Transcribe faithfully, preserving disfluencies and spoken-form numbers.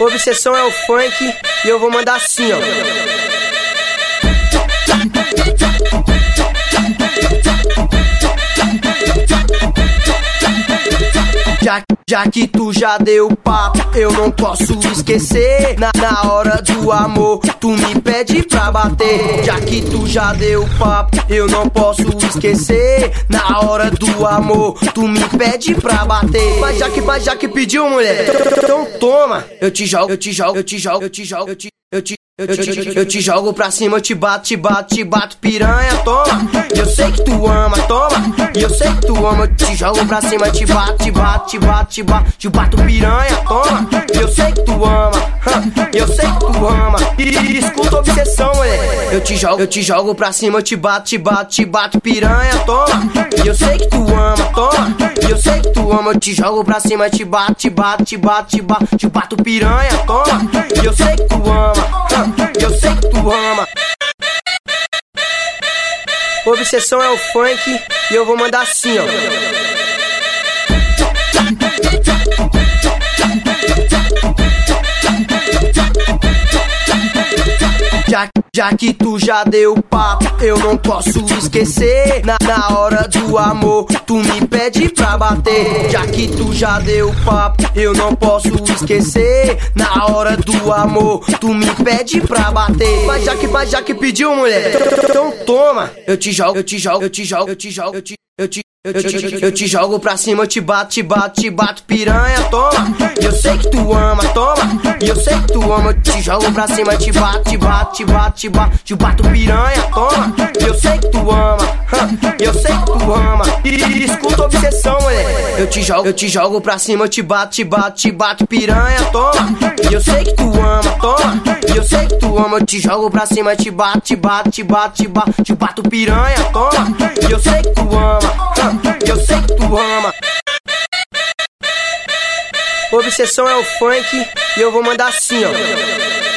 Obsessão é o funk e eu vou mandar assim, ó. Já, já que tu já deu papo, eu não posso esquecer. Na, na hora do amor, tu me pede pra bater. Já que tu já deu papo, eu não posso esquecer. Na hora do amor, tu me pede pra bater. Mas já que, mas já que pediu, mulher, então toma. Eu te jogo, eu te jogo, eu te jogo, eu te jogo, eu te, eu te Eu te, eu te jogo pra cima, eu te bato, te bato, te bato, piranha, toma. Eu sei que tu ama, toma. Eu sei que tu ama, eu te jogo pra cima, te bato, te bato, te bato, te bato, te bato, piranha, toma. Eu sei que tu ama, eu sei que tu ama. E escuta a obsessão, mulher. Eu te jogo, eu te jogo pra cima, eu te bato, te bato, te bato, piranha, toma. Eu sei que tu ama, toma. Eu sei que tu ama, eu te jogo pra cima, te bato, te bato, te bato, te bato, te bato, piranha, toma. Eu sei que tu ama. Eu sei que tu ama. Obsessão é o funk e eu vou mandar assim, ó. Já, já que tu já deu papo, eu não posso esquecer. Na, na hora do amor, tu me pede pra bater. Já que tu já deu papo, eu não posso esquecer. Na hora do amor, tu me pede pra bater. Mas já que, mas já que pediu, mulher, então toma. Eu te jogo, eu te jogo, eu te jogo, eu te jogo, eu te, eu te Eu te, eu te jogo pra cima, eu te bato, te bato, te bato, piranha, toma. Eu sei que tu ama, toma. Eu sei que tu ama, eu te jogo pra cima, te bato, te bato, te bato, te bato, te bato, piranha, toma. Eu sei que tu ama, eu sei que tu ama. E escuta a obsessão, mulher. Eu te jogo, eu te jogo pra cima, eu te bato, te bato, te bato, piranha, toma. Eu sei que tu ama, toma. Eu sei que tu ama, eu te jogo pra cima, te bato, te bato, te bato, te bato, te bato, piranha, toma. Eu sei que tu ama. Eu sei que tu ama. Obsessão é o funk e eu vou mandar assim, ó.